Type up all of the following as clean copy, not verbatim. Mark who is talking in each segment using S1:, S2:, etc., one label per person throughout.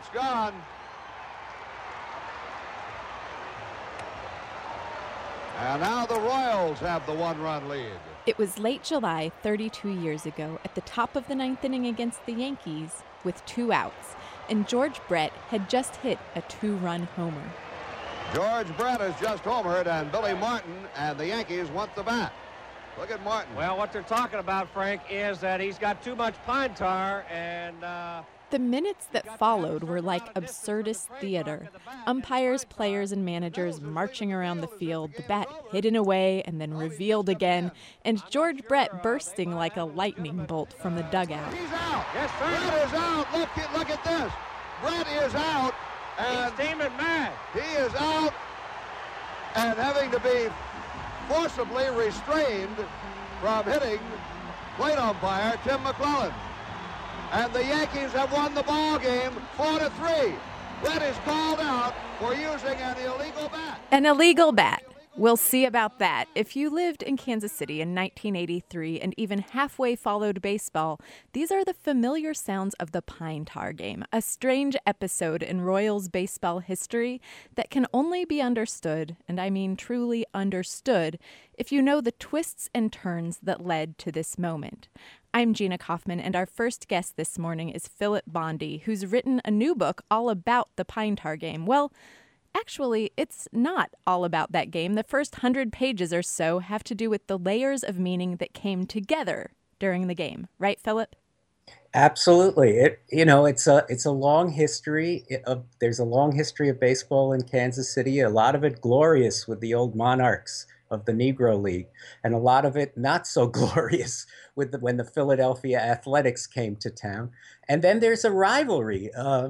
S1: It's gone. And now the Royals have the one-run lead.
S2: It was late July 32 years ago at the top of the ninth inning against the Yankees with 2 outs, and George Brett had just hit a 2-run homer.
S1: George Brett has just homered, and Billy Martin and the Yankees want the bat. Look at Martin.
S3: Well, what they're talking about, Frank, is that he's got too much pine tar, and
S2: the minutes that followed were like absurdist theater. Umpires, players, and managers marching around the field, the bat hidden away and then revealed again, and George Brett bursting like a lightning bolt from the dugout.
S1: He's out.
S3: Yes, sir.
S1: Brett is out. Look at this. Brett is out. And
S3: he's steaming mad.
S1: He is out and having to be forcibly restrained from hitting plate umpire Tim McClellan. And the Yankees have won the ball game 4-3. Brett is called out for using an illegal bat.
S2: An illegal bat. We'll see about that. If you lived in Kansas City in 1983 and even halfway followed baseball, these are the familiar sounds of the pine tar game, a strange episode in Royals baseball history that can only be understood, and I mean truly understood, if you know the twists and turns that led to this moment. I'm Gina Kaufman, and our first guest this morning is Philip Bondi, who's written a new book all about the pine tar game. Well, actually, it's not all about that game. The first 100 pages or so have to do with the layers of meaning that came together during the game. Right, Philip?
S4: Absolutely. It's a long history there's a long history of baseball in Kansas City, a lot of it glorious with the old Monarchs of the Negro League, and a lot of it not so glorious with when the Philadelphia Athletics came to town. And then there's a rivalry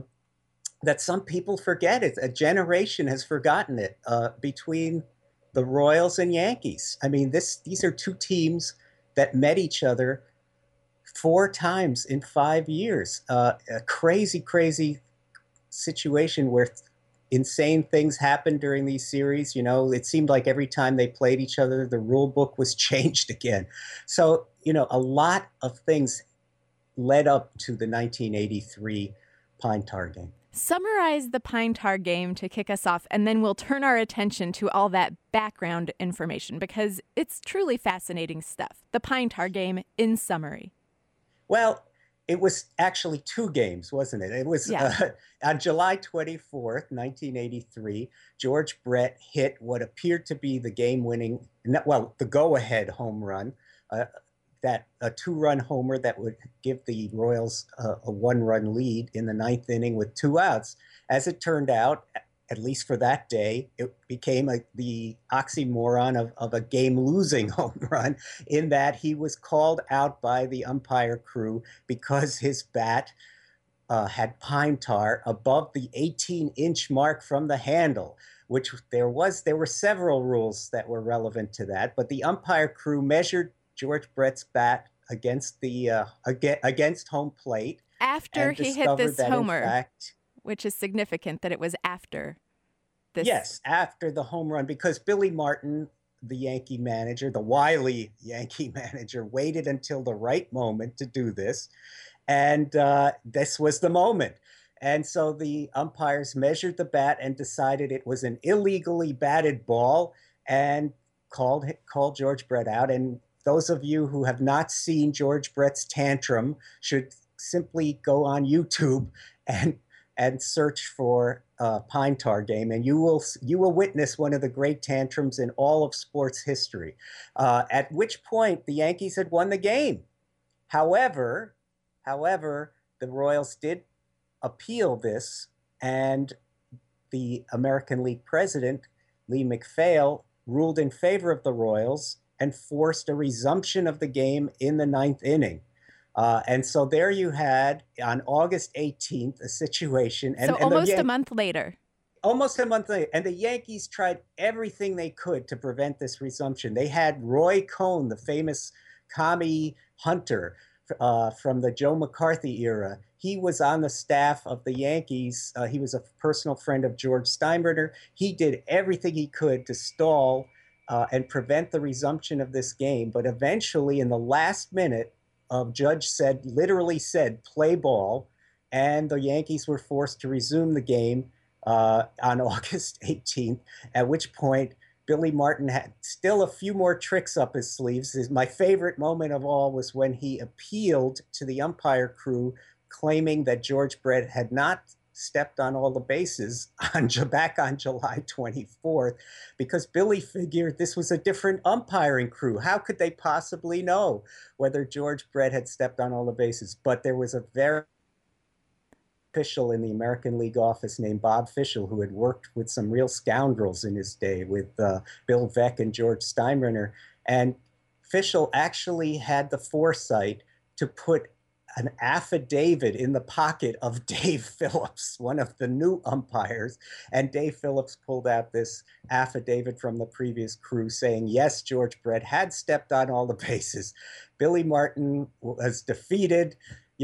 S4: that some people forget. A generation has forgotten it, between the Royals and Yankees. I mean, these are two teams that met each other 4 times in 5 years. A crazy situation where insane things happened during these series. You know, it seemed like every time they played each other, the rule book was changed again. So, a lot of things led up to the 1983 pine tar game.
S2: Summarize the pine tar game to kick us off, and then we'll turn our attention to all that background information because it's truly fascinating stuff. The pine tar game in summary.
S4: Well, it was actually 2 games, wasn't it? It was on July 24th, 1983, George Brett hit what appeared to be the the go-ahead home run, that a 2-run homer that would give the Royals a 1-run lead in the 9th inning with 2 outs. As it turned out, at least for that day, it became the oxymoron of a game-losing home run, in that he was called out by the umpire crew because his bat had pine tar above the 18-inch mark from the handle, which there were several rules that were relevant to that, but the umpire crew measured George Brett's bat against against home plate
S2: after he hit this homer, which is significant that it was after this.
S4: Yes, after the home run, because Billy Martin, the Yankee manager, the wily Yankee manager, waited until the right moment to do this, and this was the moment. And so the umpires measured the bat and decided it was an illegally batted ball and called George Brett out. And those of you who have not seen George Brett's tantrum should simply go on YouTube and search for pine tar game, and you will witness one of the great tantrums in all of sports history. At which point the Yankees had won the game. However, the Royals did appeal this, and the American League president, Lee MacPhail, ruled in favor of the Royals and forced a resumption of the game in the 9th inning. And so there you had, on August 18th, a situation.
S2: So almost a month later.
S4: Almost a month later. And the Yankees tried everything they could to prevent this resumption. They had Roy Cohn, the famous commie hunter from the Joe McCarthy era. He was on the staff of the Yankees. He was a personal friend of George Steinbrenner. He did everything he could to stall and prevent the resumption of this game. But eventually, in the last minute, Judge literally said, play ball. and the Yankees were forced to resume the game on August 18th, at which point Billy Martin had still a few more tricks up his sleeves. My favorite moment of all was when he appealed to the umpire crew, claiming that George Brett had not stepped on all the bases back on July 24th, because Billy figured this was a different umpiring crew. How could they possibly know whether George Brett had stepped on all the bases? But there was a very official in the American League office named Bob Fischel, who had worked with some real scoundrels in his day with Bill Veeck and George Steinbrenner. And Fischel actually had the foresight to put an affidavit in the pocket of Dave Phillips, one of the new umpires. And Dave Phillips pulled out this affidavit from the previous crew saying, yes, George Brett had stepped on all the bases. Billy Martin was defeated,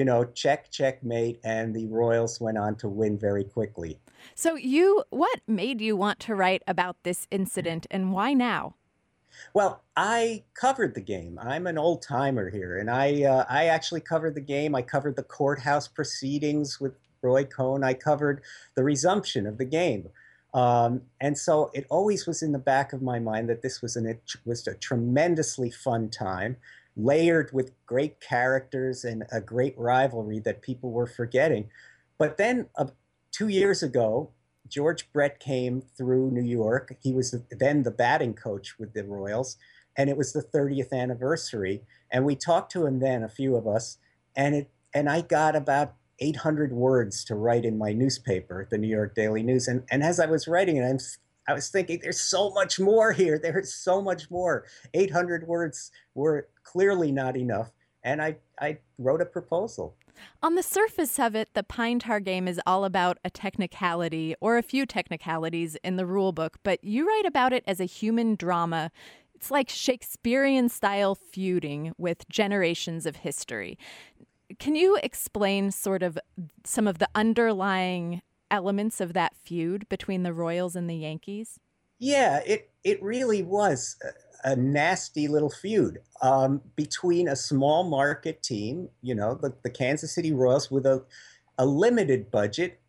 S4: checkmate, and the Royals went on to win very quickly.
S2: So what made you want to write about this incident, and why now?
S4: Well, I covered the game. I'm an old timer here, and I actually covered the game. I covered the courthouse proceedings with Roy Cohn. I covered the resumption of the game. And so it always was in the back of my mind that this was a tremendously fun time, layered with great characters and a great rivalry that people were forgetting. But then 2 years ago, George Brett came through New York. He was then the batting coach with the Royals, and it was the 30th anniversary. And we talked to him then, a few of us, and I got about 800 words to write in my newspaper, the New York Daily News. And as I was writing it, I was thinking, there's so much more here. There's so much more. 800 words were clearly not enough. And I wrote a proposal.
S2: On the surface of it, the pine tar game is all about a technicality or a few technicalities in the rule book, but you write about it as a human drama. It's like Shakespearean-style feuding with generations of history. Can you explain sort of some of the underlying elements of that feud between the Royals and the Yankees?
S4: Yeah, it really was a nasty little feud between a small market team, the Kansas City Royals, with a limited budget,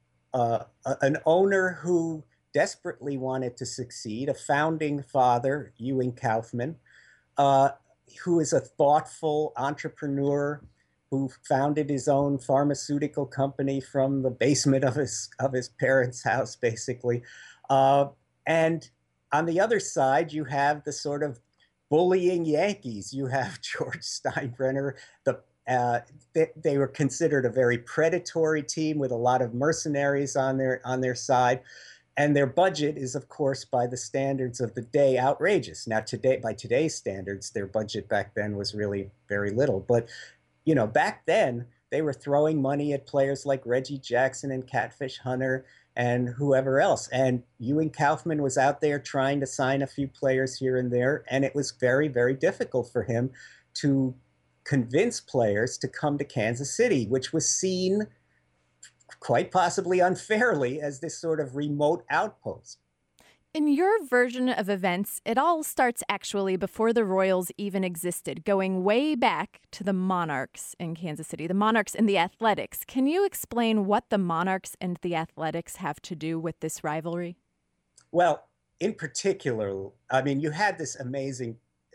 S4: an owner who desperately wanted to succeed, a founding father, Ewing Kauffman, who is a thoughtful entrepreneur who founded his own pharmaceutical company from the basement of his parents' house, basically. And on the other side, you have the sort of bullying Yankees. You have George Steinbrenner. They were considered a very predatory team with a lot of mercenaries on their side. And their budget is, of course, by the standards of the day, outrageous. Now, by today's standards, their budget back then was really very little. But, back then, they were throwing money at players like Reggie Jackson and Catfish Hunter and whoever else. And Ewing Kauffman was out there trying to sign a few players here and there. And it was very, very difficult for him to convince players to come to Kansas City, which was seen quite possibly unfairly as this sort of remote outpost.
S2: In your version of events, it all starts actually before the Royals even existed, going way back to the Monarchs in Kansas City, the Monarchs and the Athletics. Can you explain what the Monarchs and the Athletics have to do with this rivalry?
S4: Well, in particular, you had this amazing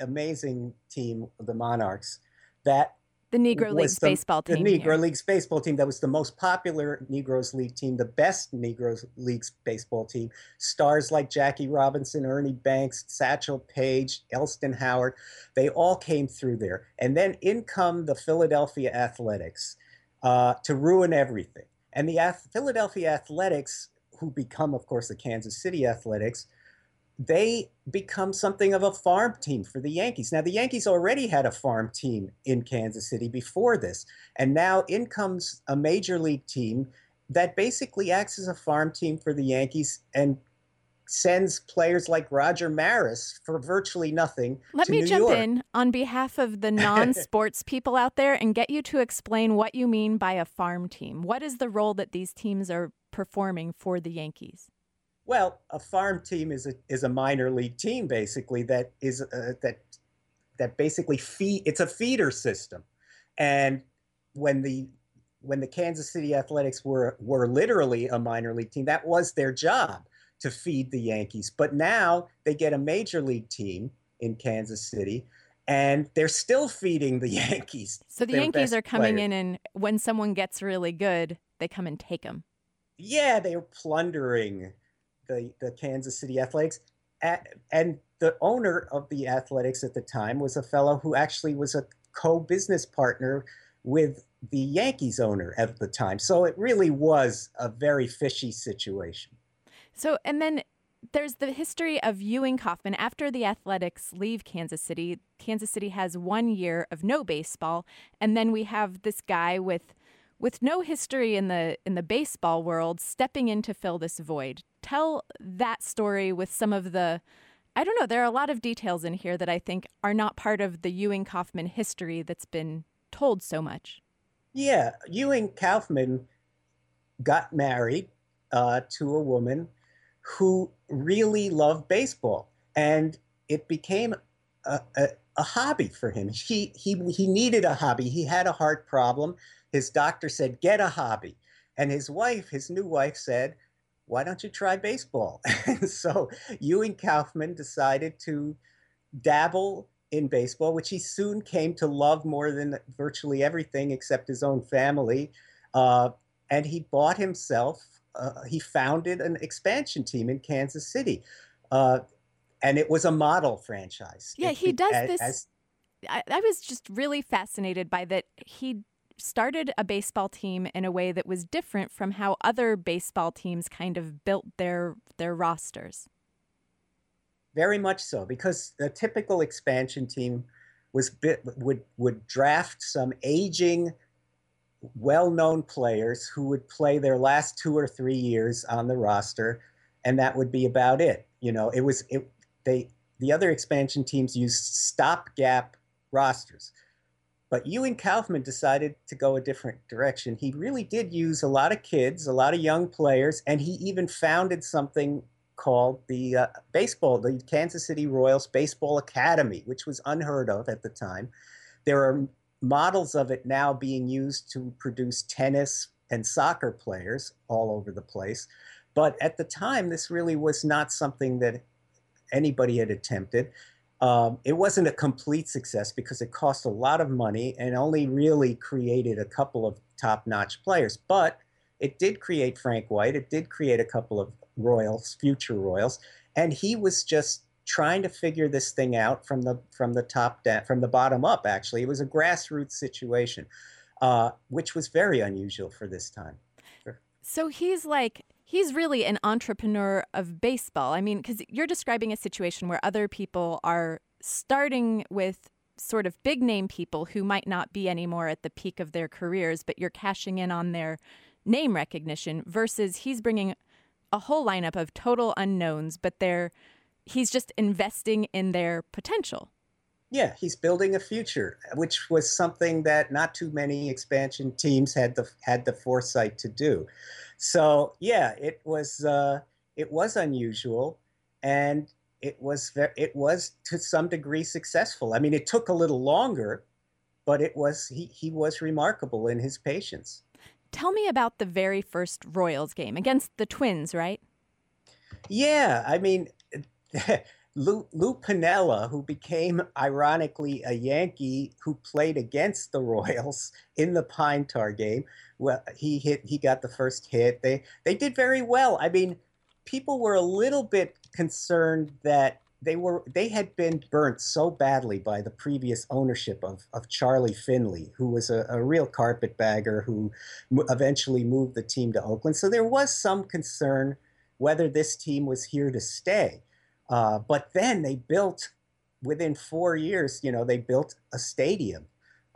S4: team, the Monarchs, that
S2: the Negro Leagues baseball team.
S4: The Negro Leagues baseball team that was the most popular Negroes League team, the best Negroes Leagues baseball team. Stars like Jackie Robinson, Ernie Banks, Satchel Paige, Elston Howard, they all came through there. And then in come the Philadelphia Athletics to ruin everything. And the Philadelphia Athletics, who become, of course, the Kansas City Athletics, they become something of a farm team for the Yankees. Now, the Yankees already had a farm team in Kansas City before this, and now in comes a major league team that basically acts as a farm team for the Yankees and sends players like Roger Maris for virtually nothing
S2: Let
S4: to
S2: me
S4: New
S2: jump
S4: York.
S2: in on behalf of the non-sports people out there and get you to explain what you mean by a farm team. What is the role that these teams are performing for the Yankees?
S4: Well, a farm team is a minor league team, basically, that is that basically it's a feeder system. And when the when the Kansas City Athletics were literally a minor league team, that was their job to feed the Yankees. But now they get a major league team in Kansas City, and they're still feeding the Yankees.
S2: So the Yankees are coming in, and when someone gets really good, they come and take them.
S4: Yeah, they were plundering the Kansas City Athletics. And the owner of the Athletics at the time was a fellow who actually was a co-business partner with the Yankees owner at the time. So it really was a very fishy situation.
S2: So, and then there's the history of Ewing Kauffman. After the Athletics leave Kansas City has 1 year of no baseball. And then we have this guy with no history in the baseball world stepping in to fill this void. Tell that story with some of the, I don't know, there are a lot of details in here that I think are not part of the Ewing Kauffman history that's been told so much.
S4: Yeah, Ewing Kauffman got married to a woman who really loved baseball, and it became a hobby for him. He needed a hobby. He had a heart problem. His doctor said, get a hobby. And his new wife said, why don't you try baseball? And so Ewing Kauffman decided to dabble in baseball, which he soon came to love more than virtually everything except his own family. And he bought himself, he founded an expansion team in Kansas City. And it was a model franchise.
S2: Yeah, he does this. I was just really fascinated by that. He started a baseball team in a way that was different from how other baseball teams kind of built their rosters.
S4: Very much so, because the typical expansion team would draft some aging, well-known players who would play their last 2 or 3 years on the roster, and that would be about it. You know, the other expansion teams used stopgap rosters. But Ewing Kauffman decided to go a different direction. He really did use a lot of kids, a lot of young players, and he even founded something called the Kansas City Royals Baseball Academy, which was unheard of at the time. There are models of it now being used to produce tennis and soccer players all over the place. But at the time, this really was not something that anybody had attempted. It wasn't a complete success because it cost a lot of money and only really created a couple of top-notch players. But it did create Frank White. It did create a couple of Royals, future Royals, and he was just trying to figure this thing out from the top down, from the bottom up. Actually, it was a grassroots situation, which was very unusual for this time.
S2: So he's really an entrepreneur of baseball. I mean, because you're describing a situation where other people are starting with sort of big name people who might not be anymore at the peak of their careers, but you're cashing in on their name recognition, versus he's bringing a whole lineup of total unknowns, but he's just investing in their potential.
S4: Yeah, he's building a future, which was something that not too many expansion teams had the foresight to do. So yeah, it was unusual, and it was to some degree successful. I mean, it took a little longer, but he was remarkable in his patience.
S2: Tell me about the very first Royals game against the Twins, right?
S4: Yeah, I mean, Lou Piniella, who became, ironically, a Yankee who played against the Royals in the Pine Tar game. Well, he got the first hit. They did very well. I mean, people were a little bit concerned that they had been burnt so badly by the previous ownership of Charlie Finley, who was a real carpetbagger who eventually moved the team to Oakland. So there was some concern whether this team was here to stay. But then they built, within 4 years, they built a stadium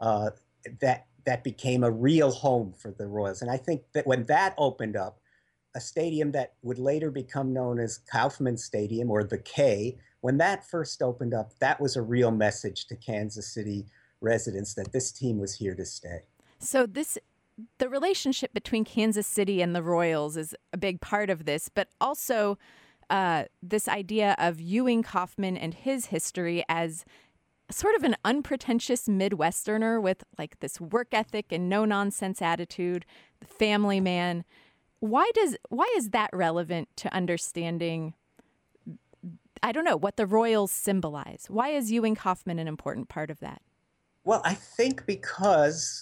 S4: that became a real home for the Royals. And I think that when that opened up, a stadium that would later become known as Kauffman Stadium, or the K, when that first opened up, that was a real message to Kansas City residents that this team was here to stay.
S2: So the relationship between Kansas City and the Royals is a big part of this, but also this idea of Ewing Kauffman and his history as sort of an unpretentious Midwesterner with like this work ethic and no nonsense attitude, the family man. Why is that relevant to understanding, I don't know, what the Royals symbolize? Why is Ewing Kauffman an important part of that?
S4: Well, I think because,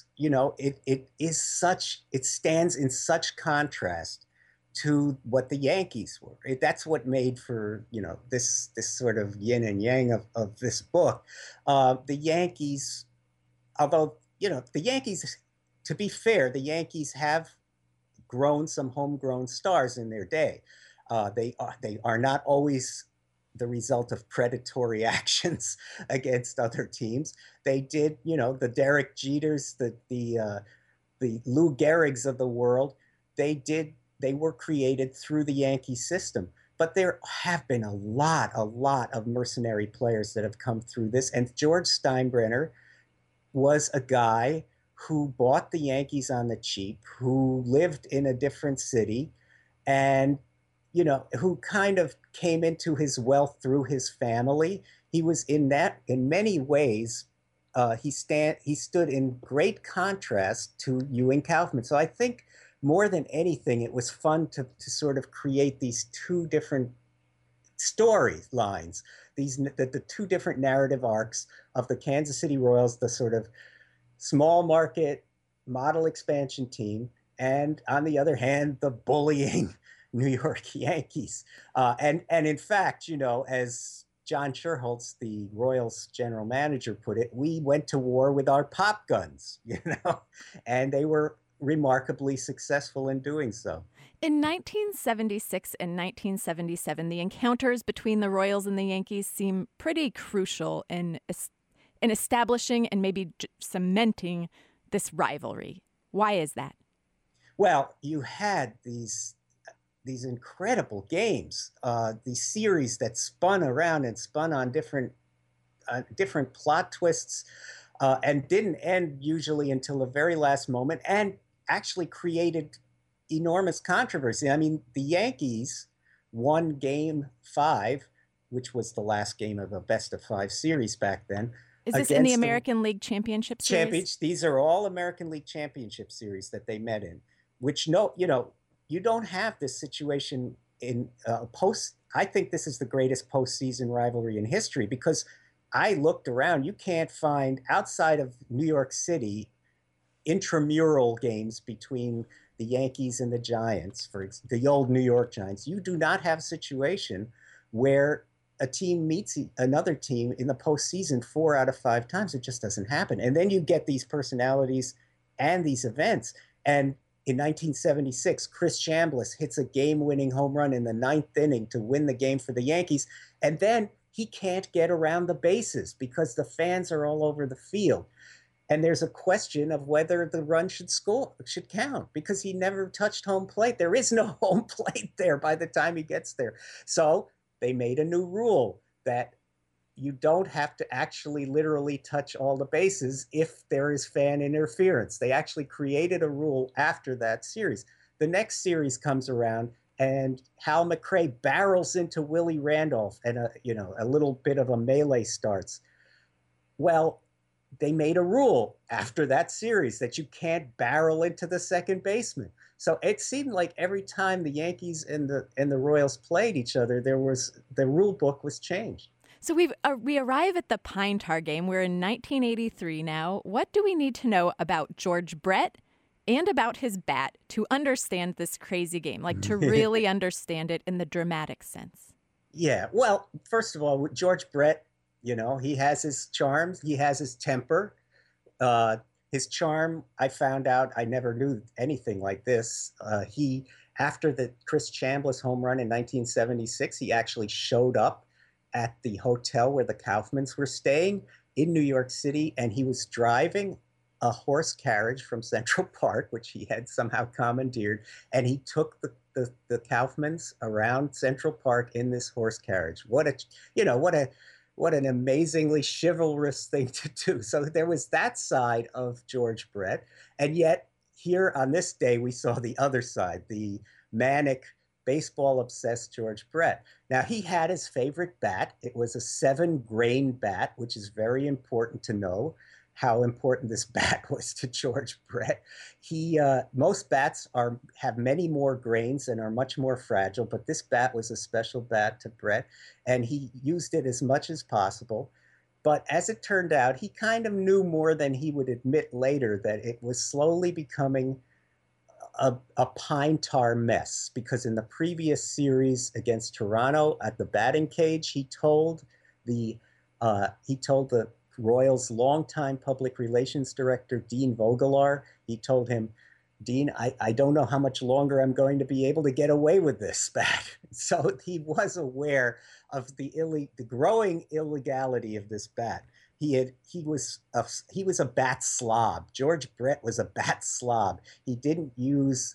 S4: it stands in such contrast to what the Yankees were. That's what made for, this sort of yin and yang of this book. The Yankees, although, the Yankees, to be fair, the Yankees have grown some homegrown stars in their day. They are not always the result of predatory actions against other teams. They did, the Derek Jeters, the Lou Gehrigs of the world. They were created through the Yankee system. But there have been a lot of mercenary players that have come through this. And George Steinbrenner was a guy who bought the Yankees on the cheap, who lived in a different city, and who kind of came into his wealth through his family. He was in many ways, he stood in great contrast to Ewing Kauffman. So I think more than anything, it was fun to sort of create these two different storylines, the two different narrative arcs of the Kansas City Royals, the sort of small market model expansion team, and on the other hand, the bullying New York Yankees. And in fact, as John Schuerholz, the Royals general manager, put it, we went to war with our pop guns, and they were remarkably successful in doing so.
S2: In 1976 and 1977, the encounters between the Royals and the Yankees seem pretty crucial in establishing and maybe cementing this rivalry. Why is that?
S4: Well, you had these incredible games, these series that spun around and spun on different plot twists, and didn't end usually until the very last moment, and actually created enormous controversy. I mean, the Yankees won Game 5, which was the last game of a best-of-5 series back then.
S2: Is this in the American League Championship Series?
S4: These are all American League Championship Series that they met in, which, you don't have this situation in post. I think this is the greatest postseason rivalry in history, because I looked around. You can't find, outside of New York City, intramural games between the Yankees and the Giants, the old New York Giants. You do not have a situation where a team meets another team in the postseason 4 out of 5 times. It just doesn't happen. And then you get these personalities and these events. And in 1976, Chris Chambliss hits a game-winning home run in the 9th inning to win the game for the Yankees. And then he can't get around the bases because the fans are all over the field. And there's a question of whether the run should count, because he never touched home plate. There is no home plate there by the time he gets there. So they made a new rule that you don't have to actually literally touch all the bases if there is fan interference. They actually created a rule after that series. The next series comes around, and Hal McRae barrels into Willie Randolph, and a little bit of a melee starts. Well, they made a rule after that series that you can't barrel into the second baseman. So it seemed like every time the Yankees and the Royals played each other, the rule book was changed.
S2: So we arrive at the Pine Tar game. We're in 1983 now. What do we need to know about George Brett and about his bat to understand this crazy game, like to really understand it in the dramatic sense?
S4: Yeah, well, first of all, with George Brett, he has his charms, he has his temper. His charm, I found out, I never knew anything like this. After the Chris Chambliss home run in 1976, he actually showed up at the hotel where the Kaufmans were staying in New York City, and he was driving a horse carriage from Central Park, which he had somehow commandeered, and he took the Kaufmans around Central Park in this horse carriage. What an amazingly chivalrous thing to do. So there was that side of George Brett, and yet here on this day we saw the other side, the manic baseball-obsessed George Brett. Now, he had his favorite bat. It was a 7-grain bat, which is very important to know how important this bat was to George Brett. Most bats have many more grains and are much more fragile, but this bat was a special bat to Brett, and he used it as much as possible. But as it turned out, he kind of knew more than he would admit later that it was slowly becoming a pine tar mess, because in the previous series against Toronto at the batting cage, he told the Royals' longtime public relations director, Dean Vogelar, he told him, "Dean, I don't know how much longer I'm going to be able to get away with this bat." So he was aware of the growing illegality of this bat. He was a bat slob. George Brett was a bat slob. He didn't use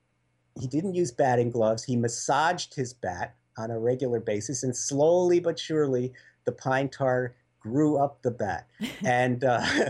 S4: batting gloves. He massaged his bat on a regular basis, and slowly but surely the pine tar grew up the bat. And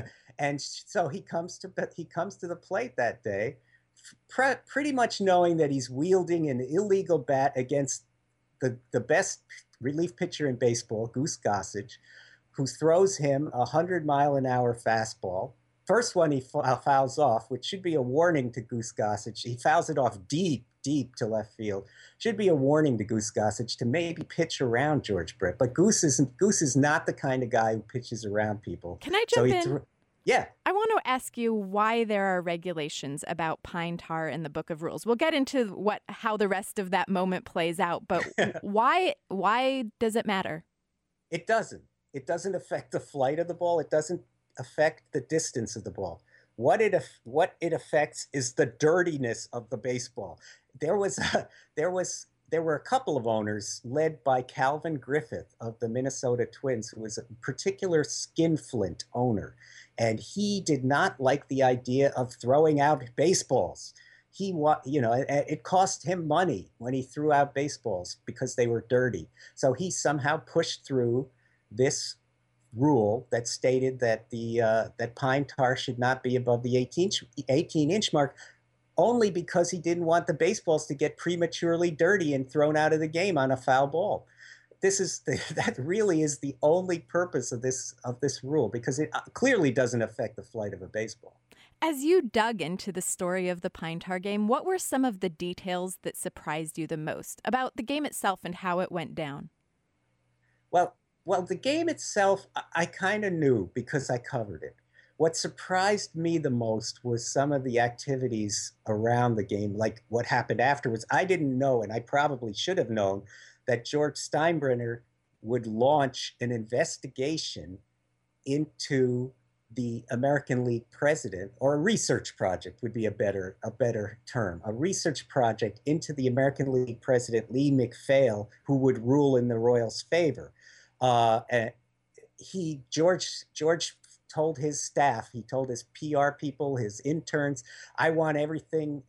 S4: so he comes to the plate that day, pretty much knowing that he's wielding an illegal bat against the best relief pitcher in baseball, Goose Gossage, who throws him a 100-mile-an-hour fastball. First one he fouls off, which should be a warning to Goose Gossage. He fouls it off deep to left field. Should be a warning to Goose Gossage to maybe pitch around George Brett. But Goose is not the kind of guy who pitches around people.
S2: Can I jump in?
S4: Yeah.
S2: I want to ask you why there are regulations about pine tar in the Book of Rules. We'll get into how the rest of that moment plays out, but why does it matter?
S4: It doesn't. It doesn't affect the flight of the ball. It doesn't affect the distance of the ball. What it affects is the dirtiness of the baseball. There were a couple of owners led by Calvin Griffith of the Minnesota Twins, who was a particular skinflint owner, and he did not like the idea of throwing out baseballs. It cost him money when he threw out baseballs because they were dirty. So he somehow pushed through this rule that stated that that pine tar should not be above the 18-inch mark, only because he didn't want the baseballs to get prematurely dirty and thrown out of the game on a foul ball. That really is the only purpose of this rule, because it clearly doesn't affect the flight of a baseball.
S2: As you dug into the story of the pine tar game, what were some of the details that surprised you the most about the game itself and how it went down?
S4: Well, the game itself, I kind of knew because I covered it. What surprised me the most was some of the activities around the game, like what happened afterwards. I didn't know, and I probably should have known, that George Steinbrenner would launch an investigation into the American League president, or a research project would be a better term, a research project into the American League president, Lee MacPhail, who would rule in the Royals' favor. George told his staff, he told his PR people, his interns, I want every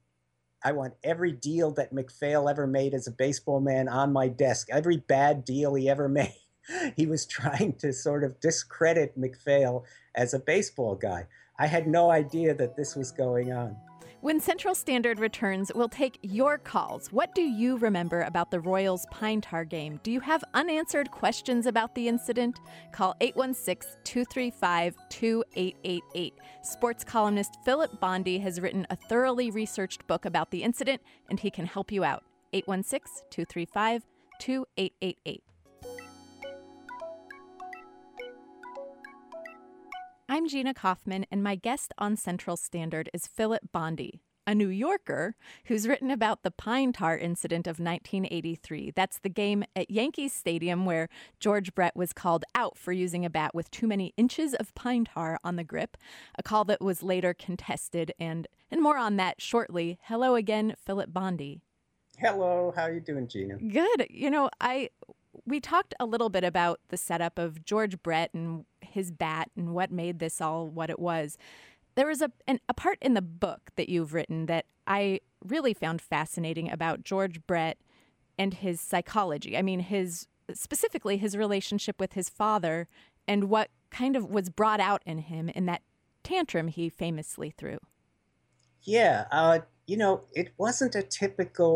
S4: deal that MacPhail ever made as a baseball man on my desk, every bad deal he ever made. He was trying to sort of discredit MacPhail as a baseball guy. I had no idea that this was going on.
S2: When Central Standard returns, we'll take your calls. What do you remember about the Royals pine tar game? Do you have unanswered questions about the incident? Call 816-235-2888. Sports columnist Philip Bondi has written a thoroughly researched book about the incident, and he can help you out. 816-235-2888. I'm Gina Kaufman, and my guest on Central Standard is Philip Bondi, a New Yorker who's written about the pine tar incident of 1983. That's the game at Yankee Stadium where George Brett was called out for using a bat with too many inches of pine tar on the grip, a call that was later contested, and more on that shortly. Hello again, Philip Bondi.
S4: Hello, how are you doing, Gina?
S2: Good. We talked a little bit about the setup of George Brett and his bat and what made this all what it was. There was a part in the book that you've written that I really found fascinating about George Brett and his psychology. I mean, specifically his relationship with his father and what kind of was brought out in him in that tantrum he famously threw.
S4: Yeah, it wasn't a typical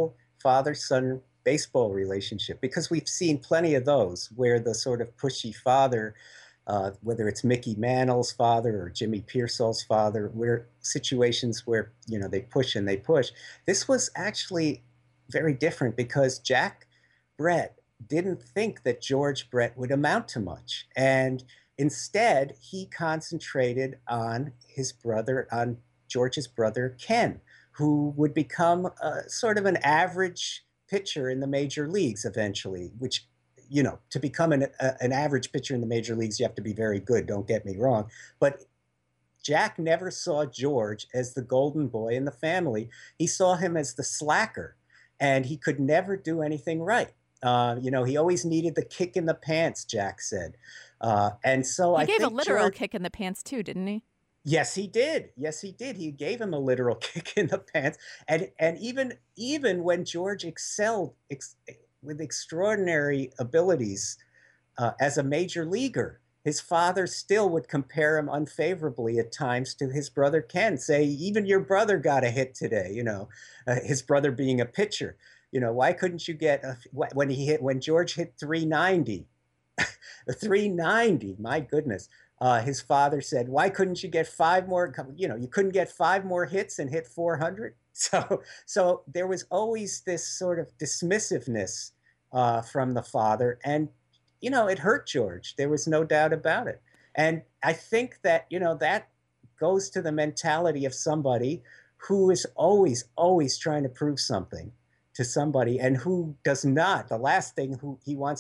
S4: father-son baseball relationship, because we've seen plenty of those where the sort of pushy father, whether it's Mickey Mantle's father or Jimmy Pearsall's father, where situations where, they push and they push. This was actually very different because Jack Brett didn't think that George Brett would amount to much. And instead, he concentrated on George's brother, Ken, who would become sort of an average pitcher in the major leagues eventually, which, to become an average pitcher in the major leagues, you have to be very good, don't get me wrong. But Jack never saw George as the golden boy in the family. He saw him as the slacker, and he could never do anything right. He always needed the kick in the pants, Jack said. And so
S2: he gave
S4: think
S2: a literal
S4: George,
S2: kick in the pants too, didn't he?
S4: Yes, he did. Yes, he did. He gave him a literal kick in the pants. And even when George excelled with extraordinary abilities as a major leaguer, his father still would compare him unfavorably at times to his brother Ken, say, even your brother got a hit today, his brother being a pitcher. Why couldn't you get when George hit 390? 390, my goodness. His father said, why couldn't you get 5 more? You couldn't get 5 more hits and hit 400. So there was always this sort of dismissiveness from the father. And, it hurt George. There was no doubt about it. And I think that, that goes to the mentality of somebody who is always, always trying to prove something to somebody, and who does not. The last thing he wants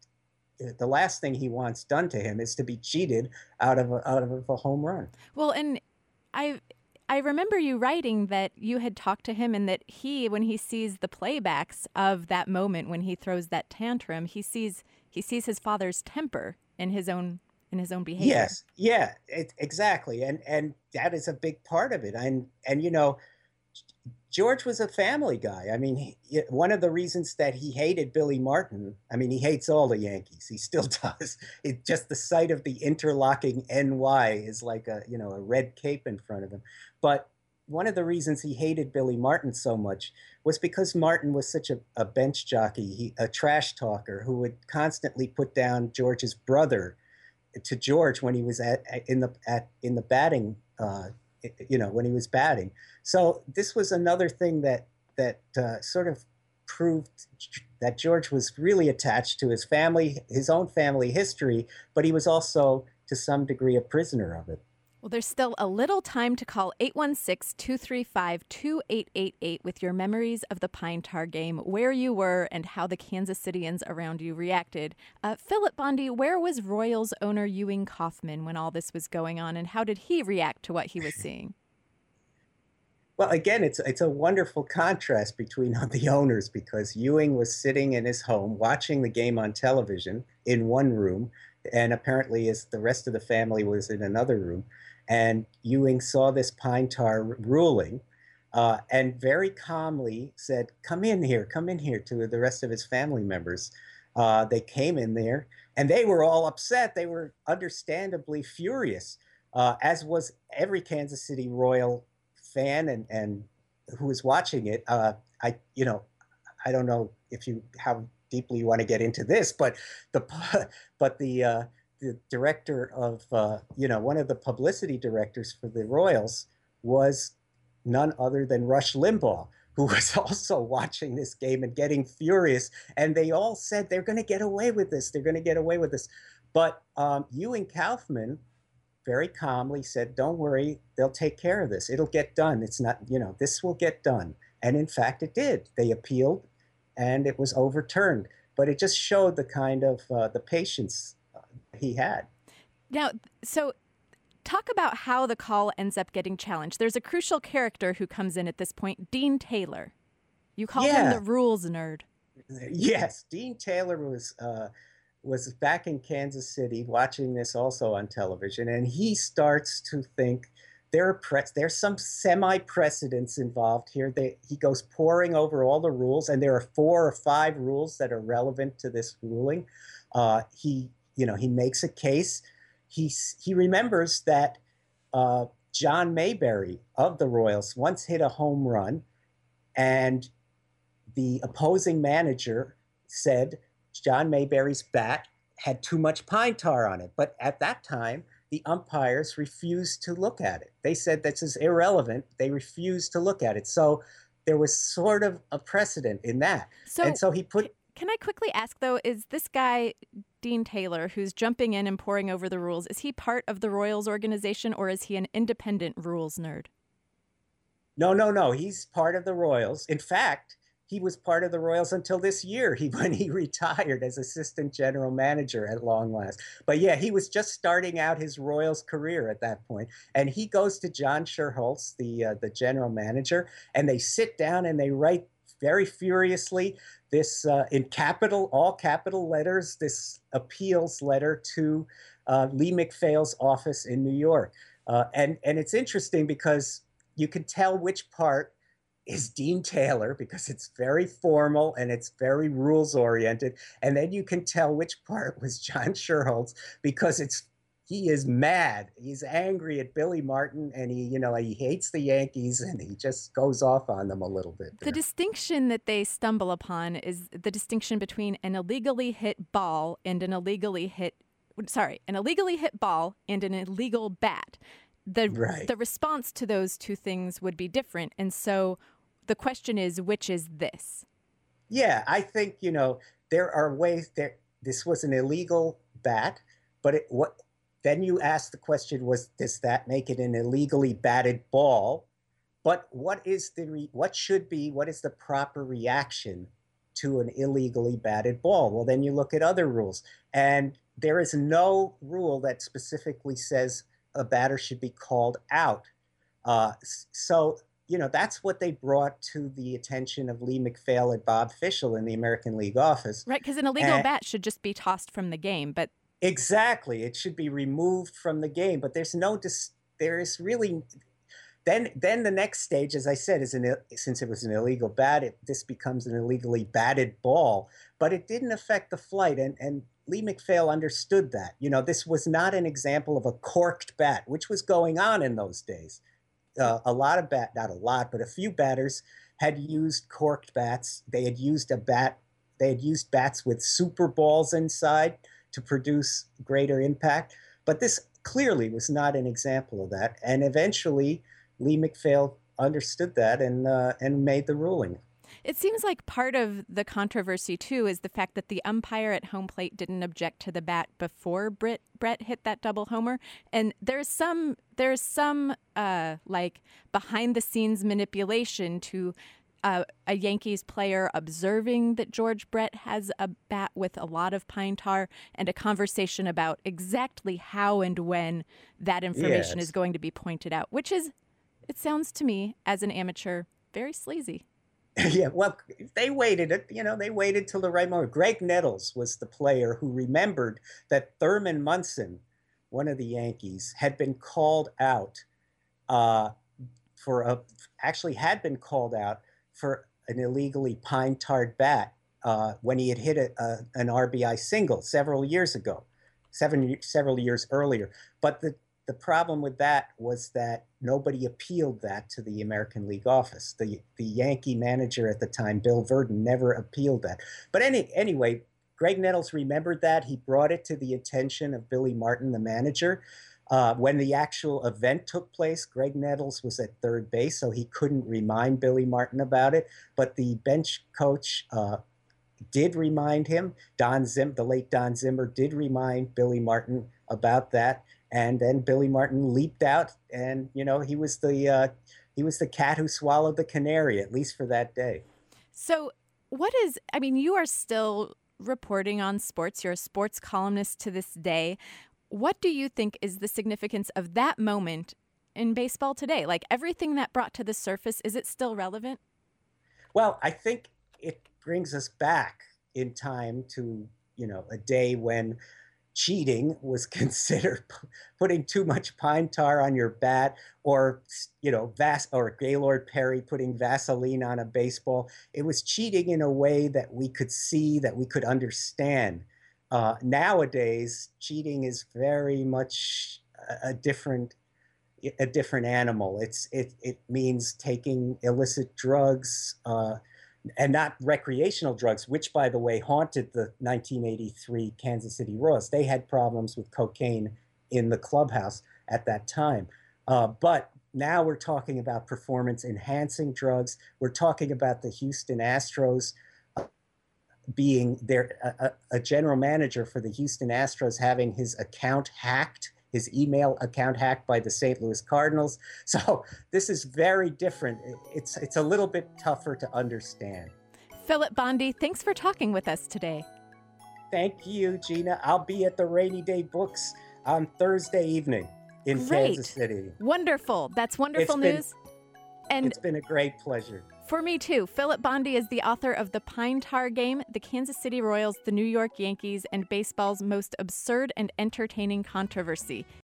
S4: done to him is to be cheated out of a home run.
S2: Well, and I remember you writing that you had talked to him, and that when he sees the playbacks of that moment when he throws that tantrum, he sees his father's temper in his own behavior.
S4: Yes, yeah, exactly, and that is a big part of it. And George was a family guy. I mean, one of the reasons that he hated Billy Martin, I mean, he hates all the Yankees. He still does. Just the sight of the interlocking NY is like a red cape in front of him. But one of the reasons he hated Billy Martin so much was because Martin was such a bench jockey, a trash talker who would constantly put down George's brother to George when he was in the batting. When he was batting. So this was another thing that sort of proved that George was really attached to his family, his own family history, but he was also, to some degree, a prisoner of it.
S2: Well, there's still a little time to call 816-235-2888 with your memories of the Pine Tar game, where you were, and how the Kansas Cityans around you reacted. Philip Bondy, where was Royals owner Ewing Kauffman when all this was going on, and how did he react to what he was seeing?
S4: Well, again, it's a wonderful contrast between the owners, because Ewing was sitting in his home watching the game on television in one room, and apparently the rest of the family was in another room. And Ewing saw this Pine Tar ruling and very calmly said, come in here to the rest of his family members. They came in there, and they were all upset. They were understandably furious, as was every Kansas City Royal fan and who was watching it. I don't know how deeply you want to get into this, but the director of, one of the publicity directors for the Royals was none other than Rush Limbaugh, who was also watching this game and getting furious. And they all said, they're going to get away with this. They're going to get away with this. But Ewing Kauffman very calmly said, don't worry, they'll take care of this. It'll get done. It's not, this will get done. And in fact, it did. They appealed and it was overturned. But it just showed the kind of the patience he had.
S2: Now, so talk about how the call ends up getting challenged. There's a crucial character who comes in at this point, Dean Taylor. You call him the rules nerd.
S4: Yes, Dean Taylor was back in Kansas City watching this also on television, and he starts to think there's some semi-precedents involved here. He goes poring over all the rules, and there are 4 or 5 rules that are relevant to this ruling. He makes a case. He remembers that John Mayberry of the Royals once hit a home run, and the opposing manager said John Mayberry's bat had too much pine tar on it. But at that time, the umpires refused to look at it. They said this is irrelevant. They refused to look at it. So there was sort of a precedent in that.
S2: So,
S4: so he put.
S2: Can I quickly ask, though, is this guy, Dean Taylor, who's jumping in and poring over the rules, is he part of the Royals organization, or is he an independent rules nerd?
S4: No. He's part of the Royals. In fact, he was part of the Royals until this year when he retired as assistant general manager at long last. But yeah, he was just starting out his Royals career at that point. And he goes to John Schuerholz, the general manager, and they sit down and they write very furiously this in all capital letters, this appeals letter to Lee MacPhail's office in New York. And it's interesting because you can tell which part is Dean Taylor because it's very formal and it's very rules oriented. And then you can tell which part was John Schuerholz because he is mad. He's angry at Billy Martin and he hates the Yankees and he just goes off on them a little bit there.
S2: The distinction that they stumble upon is the distinction between an illegally hit ball and an illegally hit ball and an illegal bat. The response to those two things would be different. And so the question is, which is this?
S4: Yeah, I think, there are ways that this was an illegal bat, but then you ask the question, does that make it an illegally batted ball? But what is the proper reaction to an illegally batted ball? Well, then you look at other rules. And there is no rule that specifically says a batter should be called out. So that's what they brought to the attention of Lee MacPhail and Bob Fischel in the American League office.
S2: Right, because an illegal bat should just be tossed from the game. But
S4: exactly, it should be removed from the game. But there is really. Then the next stage, as I said, is since it was an illegal bat, this becomes an illegally batted ball. But it didn't affect the flight, and Lee MacPhail understood that. This was not an example of a corked bat, which was going on in those days. Not a lot, but a few batters had used corked bats. They had used bats with super balls inside to produce greater impact. But this clearly was not an example of that. And eventually, Lee MacPhail understood that and made the ruling.
S2: It seems like part of the controversy, too, is the fact that the umpire at home plate didn't object to the bat before Brett hit that double homer. And there's some behind the scenes manipulation to a Yankees player observing that George Brett has a bat with a lot of pine tar and a conversation about exactly how and when that information is going to be pointed out, which is, it sounds to me as an amateur, very sleazy.
S4: Yeah, well, they waited till the right moment. Greg Nettles was the player who remembered that Thurman Munson, one of the Yankees, had been called out for an illegally pine-tarred bat when he had hit an RBI single several years earlier. But the problem with that was that nobody appealed that to the American League office. The Yankee manager at the time, Bill Verdon, never appealed that. But anyway, Greg Nettles remembered that. He brought it to the attention of Billy Martin, the manager. When the actual event took place, Greg Nettles was at third base, so he couldn't remind Billy Martin about it. But the bench coach did remind him. The late Don Zimmer did remind Billy Martin about that. And then Billy Martin leaped out, and he was the cat who swallowed the canary, at least for that day.
S2: So, you are still reporting on sports. You're a sports columnist to this day. What do you think is the significance of that moment in baseball today? Like everything that brought to the surface, is it still relevant?
S4: Well, I think it brings us back in time to a day when cheating was considered putting too much pine tar on your bat, or or Gaylord Perry putting Vaseline on a baseball. It was cheating in a way that we could see, that we could understand. Nowadays, cheating is very much a different animal. It means taking illicit drugs, and not recreational drugs, which, by the way, haunted the 1983 Kansas City Royals. They had problems with cocaine in the clubhouse at that time. But now we're talking about performance-enhancing drugs. We're talking about the Houston Astros being a general manager for the Houston Astros having his account hacked, his email account hacked by the St. Louis Cardinals. So this is very different. It's a little bit tougher to understand.
S2: Philip Bondi, thanks for talking with us today.
S4: Thank you, Gina. I'll be at the Rainy Day Books on Thursday evening in Kansas City.
S2: Wonderful. That's wonderful news.
S4: And it's been a great pleasure.
S2: For me, too. Philip Bondi is the author of The Pine Tar Game, The Kansas City Royals, The New York Yankees, and Baseball's Most Absurd and Entertaining Controversy.